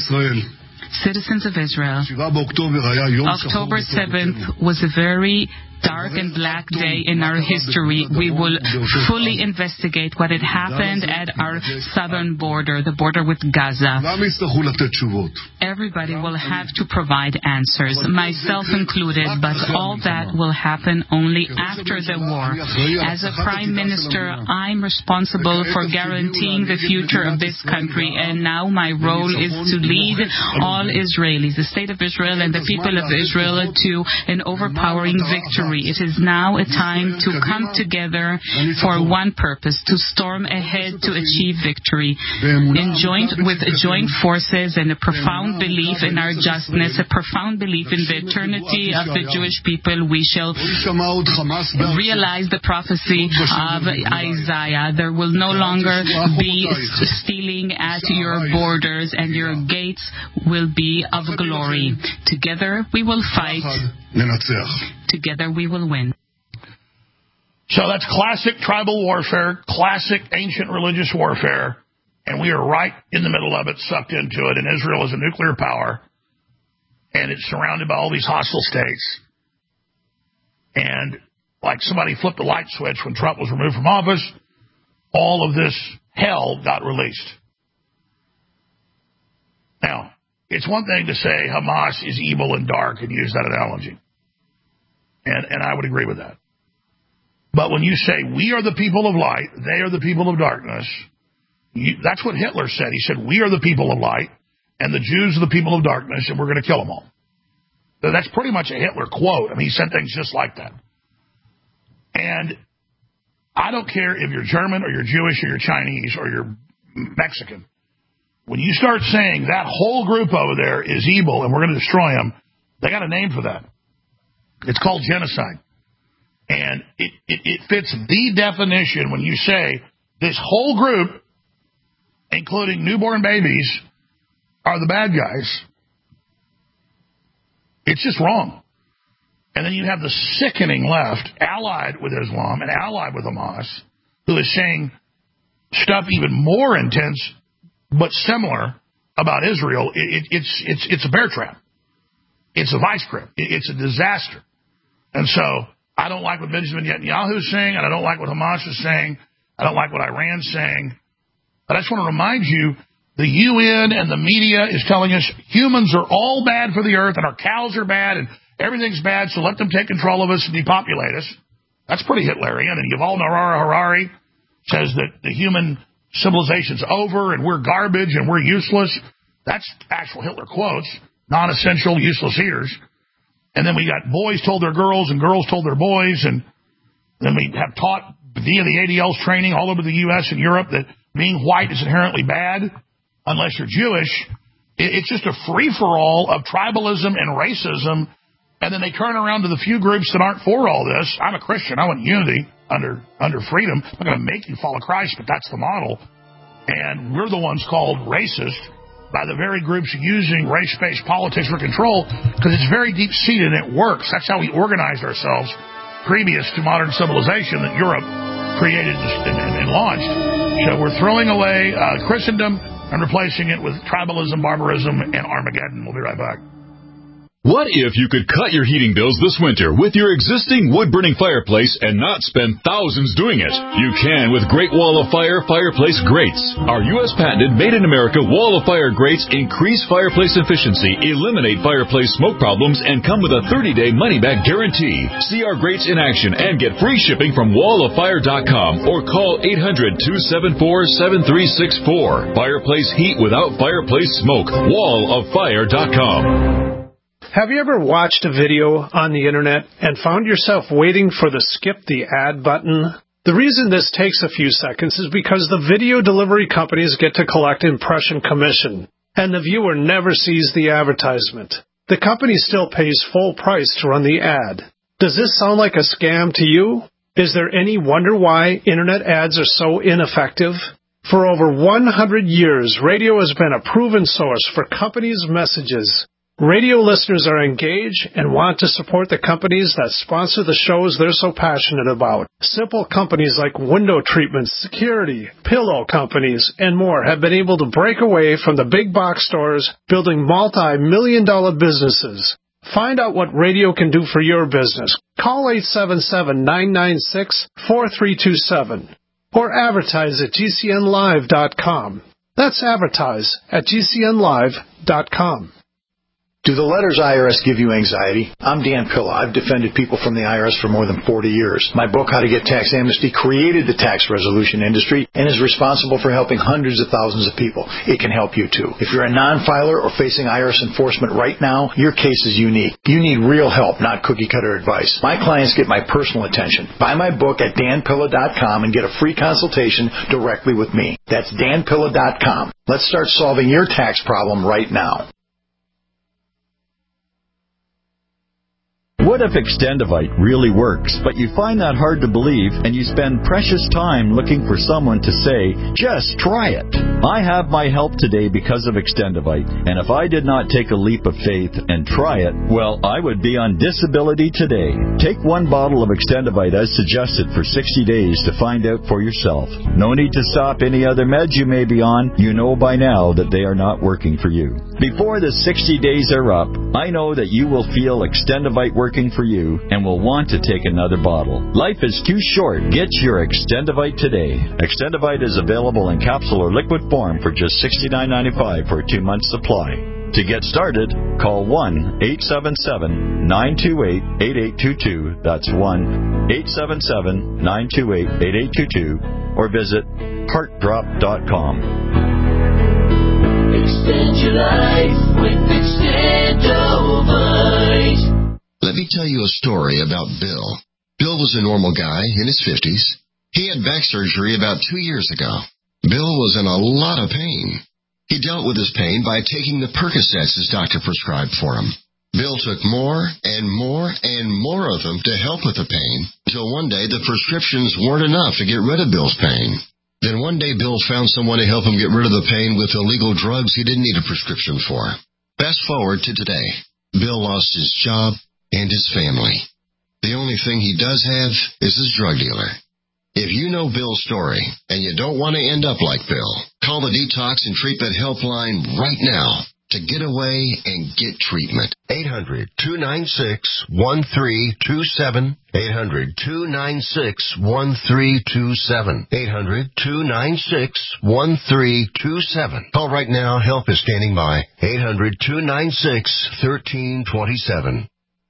Citizens of Israel, October 7th was a very dark and black day in our history. We will fully investigate what had happened at our southern border, the border with Gaza. Everybody will have to provide answers, myself included, but all that will happen only after the war. As a Prime Minister, I'm responsible for guaranteeing the future of this country, and now my role is to lead all Israelis, the state of Israel and the people of Israel, to an overpowering victory. It is now a time to come together for one purpose, to storm ahead to achieve victory. With joint forces and a profound belief in our justness, a profound belief in the eternity of the Jewish people, we shall realize the prophecy of Isaiah. There will no longer be stealing at your borders, and your gates will be of glory. Together we will fight. Together we will win. So that's classic tribal warfare, classic ancient religious warfare, and we are right in the middle of it, sucked into it. And Israel is a nuclear power, and it's surrounded by all these hostile states. And like somebody flipped a light switch when Trump was removed from office, all of this hell got released. Now, it's one thing to say Hamas is evil and dark and use that analogy. And I would agree with that. But when you say we are the people of light, they are the people of darkness, that's what Hitler said. He said, we are the people of light, and the Jews are the people of darkness, and we're going to kill them all. So that's pretty much a Hitler quote. I mean, he said things just like that. And I don't care if you're German or you're Jewish or you're Chinese or you're Mexican. When you start saying that whole group over there is evil and we're going to destroy them, they got a name for that. It's called genocide. And it fits the definition when you say this whole group, including newborn babies, are the bad guys. It's just wrong. And then you have the sickening left, allied with Islam and allied with Hamas, who is saying stuff even more intense but similar about Israel. It's a bear trap. It's a vice grip. It's a disaster. And so I don't like what Benjamin Netanyahu is saying, and I don't like what Hamas is saying. I don't like what Iran's saying. But I just want to remind you, the UN and the media is telling us humans are all bad for the earth, and our cows are bad, and everything's bad, so let them take control of us and depopulate us. That's pretty Hitlerian. And Yuval Noah Harari says that the human civilization's over, and we're garbage, and we're useless. That's actual Hitler quotes, non-essential, useless eaters. And then we got boys told their girls, and girls told their boys, and then we have taught via the ADL's training all over the U.S. and Europe that being white is inherently bad unless you're Jewish. It's just a free-for-all of tribalism and racism, and then they turn around to the few groups that aren't for all this. I'm a Christian. I want unity under freedom. I'm not going to make you follow Christ, but that's the model. And we're the ones called racist by the very groups using race-based politics for control, because it's very deep-seated and it works. That's how we organized ourselves previous to modern civilization that Europe created and launched. So we're throwing away Christendom and replacing it with tribalism, barbarism, and Armageddon. We'll be right back. What if you could cut your heating bills this winter with your existing wood-burning fireplace and not spend thousands doing it? You can with Great Wall of Fire fireplace grates. Our U.S. patented made-in-America Wall of Fire grates increase fireplace efficiency, eliminate fireplace smoke problems, and come with a 30-day money-back guarantee. See our grates in action and get free shipping from walloffire.com or call 800-274-7364. Fireplace heat without fireplace smoke. walloffire.com. Have you ever watched a video on the internet and found yourself waiting for the skip the ad button? The reason this takes a few seconds is because the video delivery companies get to collect impression commission, and the viewer never sees the advertisement. The company still pays full price to run the ad. Does this sound like a scam to you? Is there any wonder why internet ads are so ineffective? For over 100 years, radio has been a proven source for companies' messages. Radio listeners are engaged and want to support the companies that sponsor the shows they're so passionate about. Simple companies like window treatments, security, pillow companies, and more have been able to break away from the big box stores, building multi-million-dollar businesses. Find out what radio can do for your business. Call 877-996-4327 or advertise at GCNlive.com. That's advertise at GCNlive.com. Do the letters IRS give you anxiety? I'm Dan Pilla. I've defended people from the IRS for more than 40 years. My book, How to Get Tax Amnesty, created the tax resolution industry and is responsible for helping hundreds of thousands of people. It can help you, too. If you're a non-filer or facing IRS enforcement right now, your case is unique. You need real help, not cookie-cutter advice. My clients get my personal attention. Buy my book at danpilla.com and get a free consultation directly with me. That's danpilla.com. Let's start solving your tax problem right now. What if Extendivite really works, but you find that hard to believe and you spend precious time looking for someone to say, just try it? I have my help today because of Extendivite, and if I did not take a leap of faith and try it, well, I would be on disability today. Take one bottle of Extendivite as suggested for 60 days to find out for yourself. No need to stop any other meds you may be on. You know by now that they are not working for you. Before the 60 days are up, I know that you will feel Extendivite working for you and will want to take another bottle. Life is too short. Get your Extendivite today. Extendivite is available in capsule or liquid form for just $69.95 for a 2-month supply. To get started, call 1-877-928-8822. That's 1-877-928-8822 or visit heartdrop.com. Extend your life with Extendivite. Let me tell you a story about Bill. Bill was a normal guy in his 50s. He had back surgery about 2 years ago. Bill was in a lot of pain. He dealt with his pain by taking the Percocets his doctor prescribed for him. Bill took more and more and more of them to help with the pain, until one day the prescriptions weren't enough to get rid of Bill's pain. Then one day Bill found someone to help him get rid of the pain with illegal drugs he didn't need a prescription for. Fast forward to today. Bill lost his job and his family. The only thing he does have is his drug dealer. If you know Bill's story and you don't want to end up like Bill, call the Detox and Treatment Helpline right now to get away and get treatment. 800-296-1327. 800-296-1327. 800-296-1327. Call right now. Help is standing by. 800-296-1327.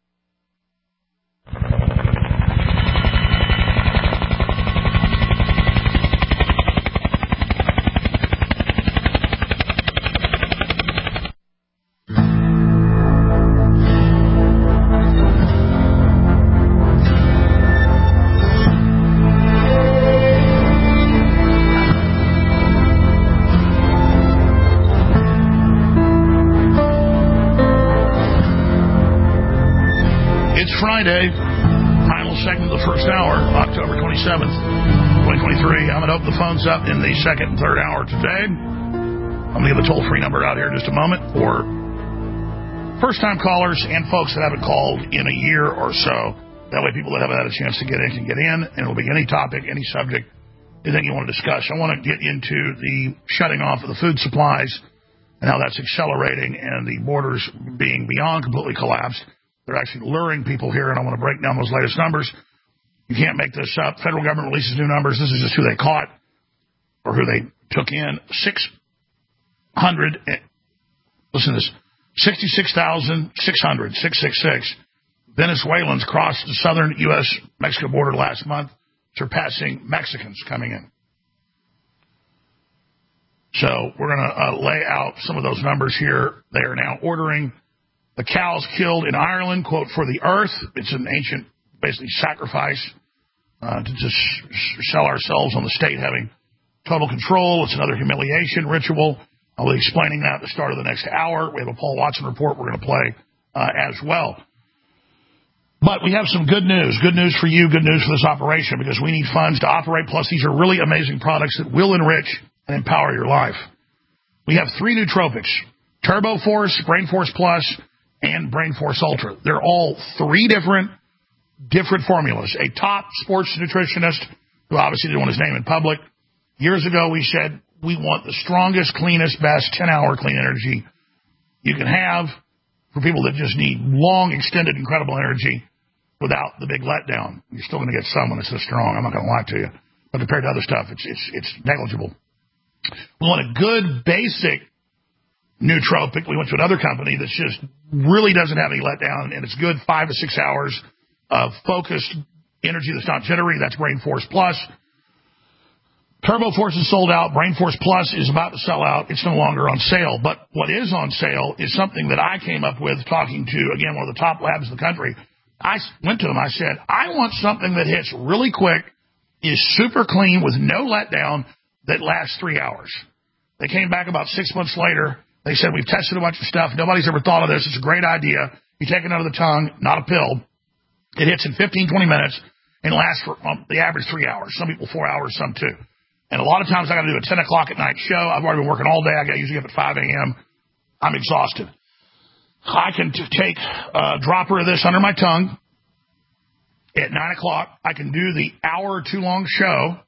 Friday, final segment of the first hour, October 27th, 2023. I'm going to open the phones up in the second and third hour today. I'm going to give a toll-free number out here in just a moment for first-time callers and folks that haven't called in a year or so. That way people that haven't had a chance to get in can get in, and it'll be any topic, any subject, anything you want to discuss. I want to get into the shutting off of the food supplies and how that's accelerating and the borders being beyond completely collapsed. They're actually luring people here, and I want to break down those latest numbers. You can't make this up. Federal government releases new numbers. This is just who they caught or who they took in. 666,666 Venezuelans crossed the southern U.S.-Mexico border last month, surpassing Mexicans coming in. So we're going to lay out some of those numbers here. They are now ordering the cows killed in Ireland, quote, for the earth. It's an ancient, basically, sacrifice to just sell ourselves on the state having total control. It's another humiliation ritual. I'll be explaining that at the start of the next hour. We have a Paul Watson report we're going to play as well. But we have some good news. Good news for you, good news for this operation, because we need funds to operate. Plus, these are really amazing products that will enrich and empower your life. We have 3 nootropics, Turbo Force, Brain Force Plus, and Brain Force Ultra. They're all 3 different formulas. A top sports nutritionist, who obviously didn't want his name in public, years ago we said we want the strongest, cleanest, best 10-hour clean energy you can have for people that just need long, extended, incredible energy. without the big letdown. You're still going to get some when it's so strong. I'm not going to lie to you. But compared to other stuff, it's negligible. We want a good, basic nootropic. We went to another company that just really doesn't have any letdown, and it's good 5 to 6 hours of focused energy that's not jittery. That's Brain Force Plus. Turbo Force is sold out. Brain Force Plus is about to sell out. It's no longer on sale. But what is on sale is something that I came up with talking to, again, one of the top labs in the country. I went to them. I said, I want something that hits really quick, is super clean with no letdown, that lasts 3 hours. They came back about 6 months later. They said, we've tested a bunch of stuff. Nobody's ever thought of this. It's a great idea. You take it under the tongue, not a pill. It hits in 15, 20 minutes and lasts for the average 3 hours. Some people 4 hours, some 2. And a lot of times I got to do a 10 o'clock at night show. I've already been working all day. I got usually up at 5 a.m. I'm exhausted. I can take a dropper of this under my tongue at 9 o'clock. I can do the hour or 2 long show.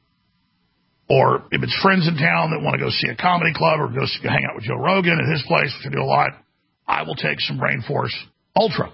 Or if it's friends in town that want to go see a comedy club or go hang out with Joe Rogan at his place, which I do a lot, I will take some Brain Force Ultra.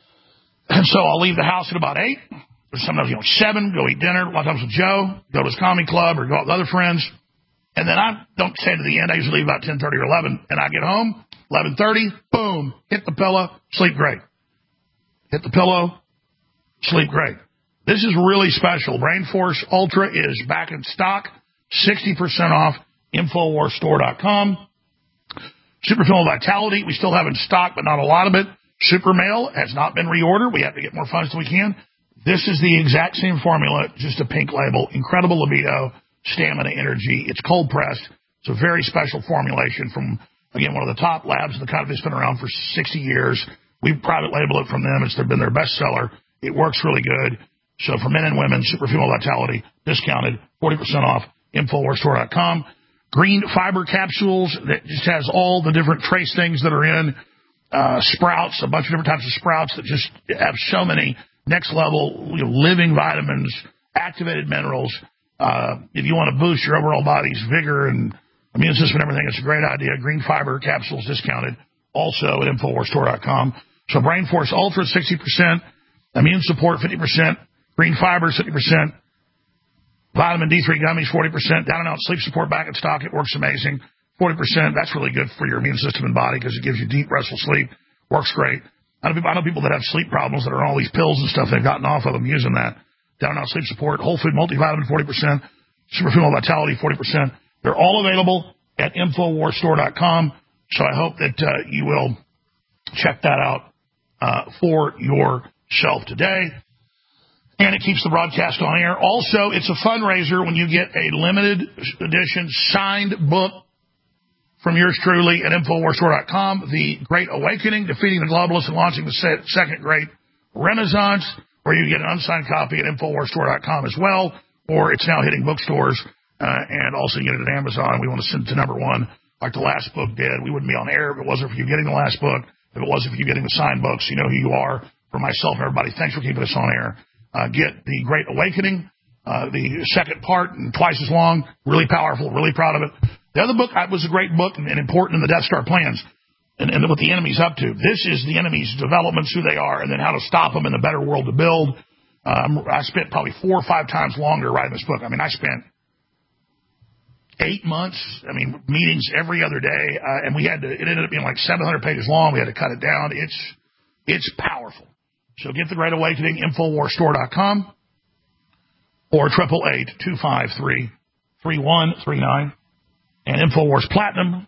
And so I'll leave the house at about 8. Sometimes, 7, go eat dinner. A lot of times with Joe, go to his comedy club or go out with other friends. And then I don't stay to the end. I usually leave about 10:30 or 11. And I get home, 11:30, boom, hit the pillow, sleep great. Hit the pillow, sleep great. This is really special. Brain Force Ultra is back in stock, 60% off, InfoWarsStore.com. Superfuel Vitality, we still have in stock, but not a lot of it. Super Male has not been reordered. We have to get more funds than we can. This is the exact same formula, just a pink label. Incredible libido, stamina, energy. It's cold pressed. It's a very special formulation from, again, one of the top labs in the country. It's been around for 60 years. We private label it from them. It's been their best seller. It works really good. So for men and women, Superfuel Vitality, discounted, 40% off, InfoWarsStore.com. Green fiber capsules that just has all the different trace things that are in. Sprouts, a bunch of different types of sprouts that just have so many next level living vitamins, activated minerals. If you want to boost your overall body's vigor and immune system and everything, it's a great idea. Green fiber capsules discounted, also at InfoWarsStore.com. So Brain Force Ultra 60%, immune support 50%, green fibers 50%, vitamin D3 gummies 40%, down and out sleep support back in stock. It works amazing. 40%. That's really good for your immune system and body because it gives you deep, restful sleep. Works great. I know people that have sleep problems that are on all these pills and stuff. They've gotten off of them using that. Down and out sleep support, whole food multivitamin 40%, Superfuel Vitality 40%. They're all available at InfoWarsStore.com. So I hope that you will check that out for yourself today. And it keeps the broadcast on air. Also, it's a fundraiser when you get a limited edition signed book from yours truly at InfoWarsStore.com, The Great Awakening, Defeating the Globalists and Launching the Second Great Renaissance, or you get an unsigned copy at InfoWarsStore.com as well, or it's now hitting bookstores, and also you get it at Amazon. We want to send it to number 1 like the last book did. We wouldn't be on air if it wasn't for you getting the last book, if it wasn't for you getting the signed books. You know who you are. For myself and everybody, thanks for keeping us on air. Get The Great Awakening, the second part, and twice as long. Really powerful, really proud of it. The other book was a great book and important in the Death Star plans and what the enemy's up to. This is the enemy's developments, who they are, and then how to stop them in the better world to build. I spent probably 4 or 5 times longer writing this book. I mean, I spent 8 months, meetings every other day, and it ended up being like 700 pages long. We had to cut it down. It's powerful. So get The Great Awakening, InfoWarsStore.com, or 888-253-3139. And InfoWars Platinum,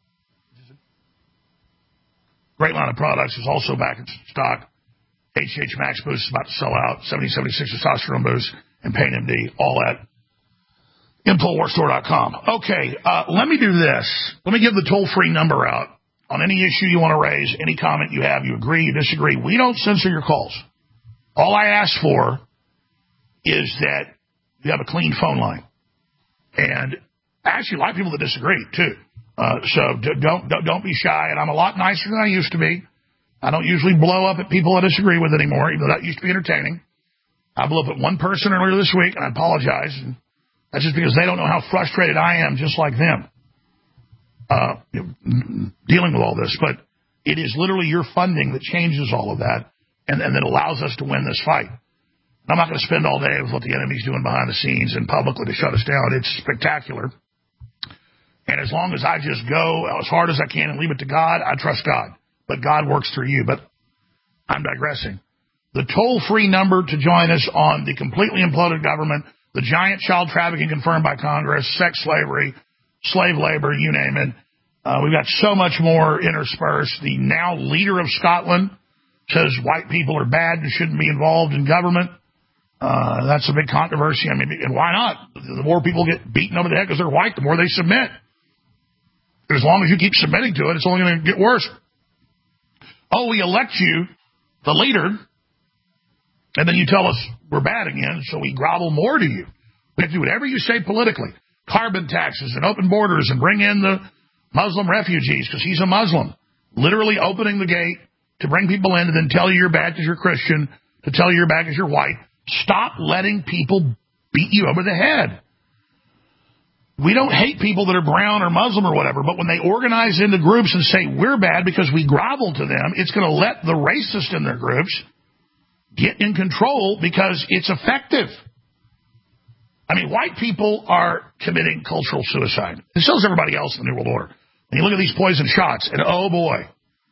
great line of products, is also back in stock. HH Max Boost is about to sell out. 7076 Testosterone Boost and Pain MD, all at InfoWarsStore.com. Okay, let me do this. Let me give the toll-free number out on any issue you want to raise, any comment you have, you agree, you disagree. We don't censor your calls. All I ask for is that you have a clean phone line. And actually, a lot of people that disagree, too. So don't be shy. And I'm a lot nicer than I used to be. I don't usually blow up at people I disagree with anymore, even though that used to be entertaining. I blew up at one person earlier this week, and I apologize. And that's just because they don't know how frustrated I am, just like them, dealing with all this. But it is literally your funding that changes all of that. and that allows us to win this fight. I'm not going to spend all day with what the enemy's doing behind the scenes and publicly to shut us down. It's spectacular. And as long as I just go as hard as I can and leave it to God, I trust God. But God works through you. But I'm digressing. The toll-free number to join us on the completely imploded government, the giant child trafficking confirmed by Congress, sex slavery, slave labor, you name it. We've got so much more interspersed. The now leader of Scotland says white people are bad and shouldn't be involved in government. That's a big controversy. I mean, and why not? The more people get beaten over the head because they're white, the more they submit. As long as you keep submitting to it, it's only going to get worse. Oh, we elect you, the leader, and then you tell us we're bad again, so we grovel more to you. We have to do whatever you say politically. Carbon taxes and open borders and bring in the Muslim refugees because he's a Muslim. Literally opening the gate to bring people in and then tell you you're bad because you're Christian, to tell you you're bad because you're white. Stop letting people beat you over the head. We don't hate people that are brown or Muslim or whatever, but when they organize into groups and say we're bad because we grovel to them, it's going to let the racist in their groups get in control because it's effective. I mean, white people are committing cultural suicide. And so is everybody else in the New World Order. And you look at these poison shots, and oh boy,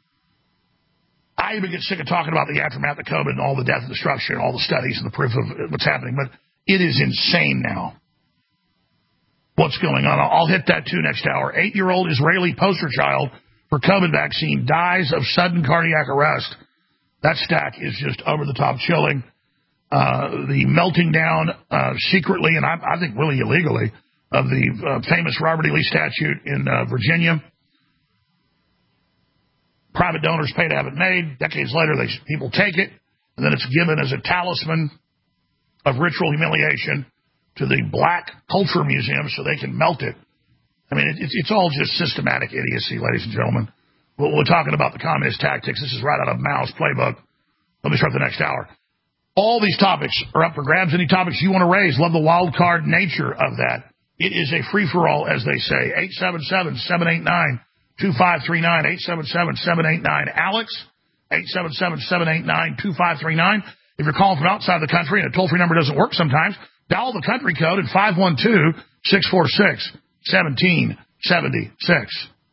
I even get sick of talking about the aftermath of COVID and all the death and destruction and all the studies and the proof of what's happening, but it is insane now what's going on. I'll hit that too next hour. 8-year-old Israeli poster child for COVID vaccine dies of sudden cardiac arrest. That stack is just over the top chilling. The melting down secretly, and I think really illegally, of the famous Robert E. Lee statue in Virginia. Private donors pay to have it made. Decades later, people take it, and then it's given as a talisman of ritual humiliation to the Black Culture Museum so they can melt it. I mean, it's all just systematic idiocy, ladies and gentlemen. We're talking about the communist tactics. This is right out of Mao's playbook. Let me start the next hour. All these topics are up for grabs. Any topics you want to raise, love the wild card nature of that. It is a free-for-all, as they say. 877-789-2539, 877-789-ALEX, 877-789-2539. If you're calling from outside the country and a toll-free number doesn't work sometimes, dial the country code at 512-646-1776.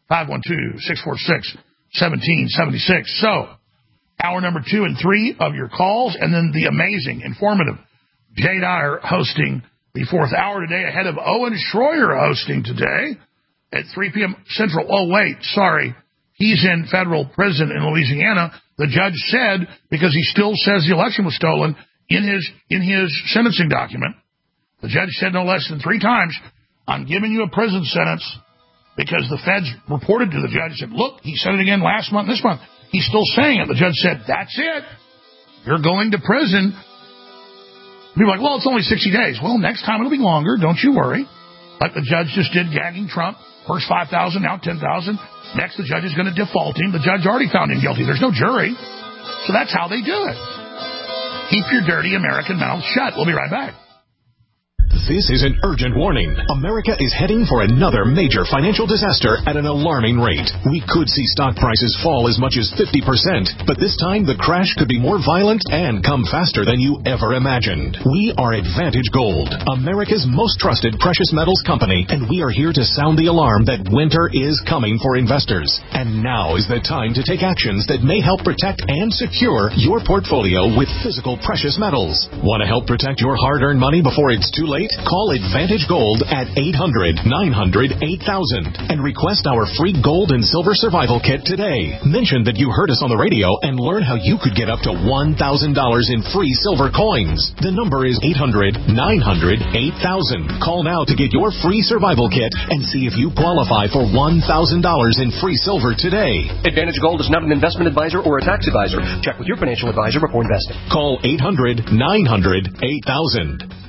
512-646-1776. So, hour number 2 and 3 of your calls, and then the amazing, informative Jay Dyer hosting the 4th hour today, ahead of Owen Schroyer hosting today at 3 p.m. Central. Oh, wait, sorry. He's in federal prison in Louisiana. The judge said, because he still says the election was stolen, in his sentencing document, the judge said no less than 3 times, I'm giving you a prison sentence, because the feds reported to the judge, said, look, he said it again last month, this month. He's still saying it. The judge said, that's it. You're going to prison. People are like, well, it's only 60 days. Well, next time it'll be longer. Don't you worry. Like the judge just did gagging Trump. First 5,000, now 10,000. Next, the judge is going to default him. The judge already found him guilty. There's no jury. So that's how they do it. Keep your dirty American mouth shut. We'll be right back. This is an urgent warning. America is heading for another major financial disaster at an alarming rate. We could see stock prices fall as much as 50%, but this time the crash could be more violent and come faster than you ever imagined. We are Advantage Gold, America's most trusted precious metals company, and we are here to sound the alarm that winter is coming for investors. And now is the time to take actions that may help protect and secure your portfolio with physical precious metals. Want to help protect your hard-earned money before it's too late? Call Advantage Gold at 800-900-8000 and request our free gold and silver survival kit today. Mention that you heard us on the radio and learn how you could get up to $1,000 in free silver coins. The number is 800-900-8000. Call now to get your free survival kit and see if you qualify for $1,000 in free silver today. Advantage Gold is not an investment advisor or a tax advisor. Check with your financial advisor before investing. Call 800-900-8000.